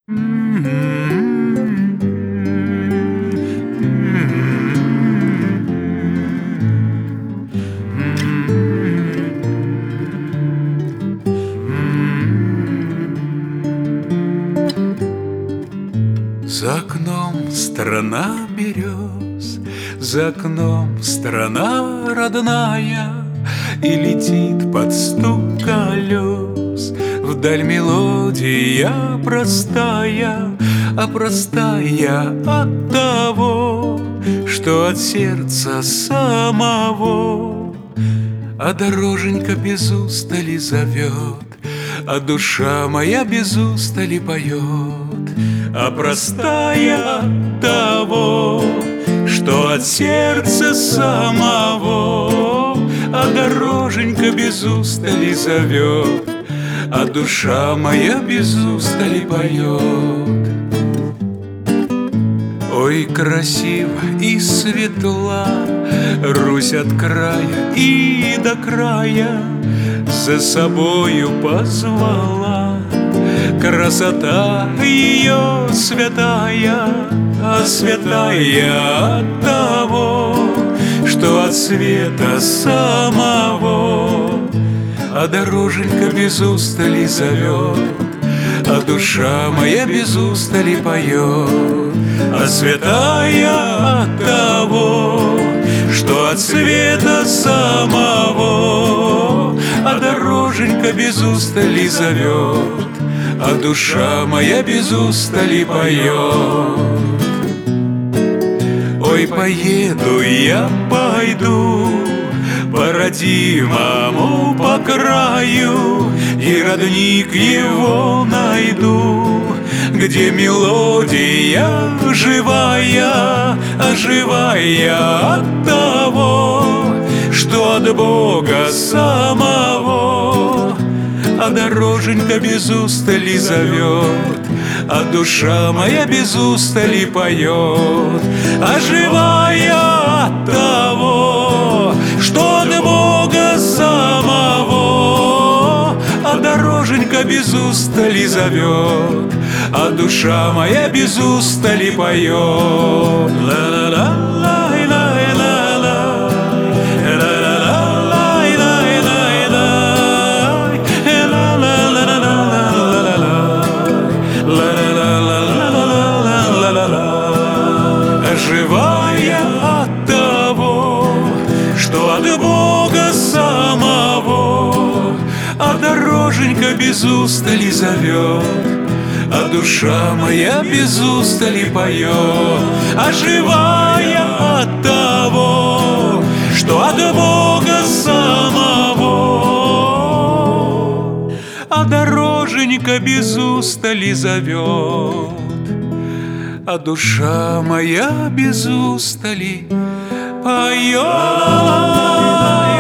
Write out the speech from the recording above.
За окном страна берез, за окном страна родная, и летит под стук колес вдаль мелодия простая, а простая от того, что от сердца самого. А дороженька без устали зовет, а душа моя без устали поет. А простая от того, что от сердца самого. А дороженька без устали зовет, а душа моя без устали поет. Ой, красиво и светла Русь от края и до края за собою позвала. Красота ее святая, а святая от того, что от света самого. А дороженька без устали зовет, а душа моя без устали поет. А святая от того, что от света самого. А дороженька без устали зовет, а душа моя без устали поет. Ой, поеду я, пойду по родимому по краю, и родник его найду, где мелодия живая, оживая от того, что от Бога самого. А дороженька без устали зовет, а душа моя без устали поет, оживая от того, что от Бога самого. А дороженька без устали зовет, а душа моя без устали поет. Живая от того, что от Бога самого. А дороженька без устали зовет, а душа моя без устали поет. А живая от того, что от Бога самого. А дороженька без устали зовет, а душа моя без устали поет.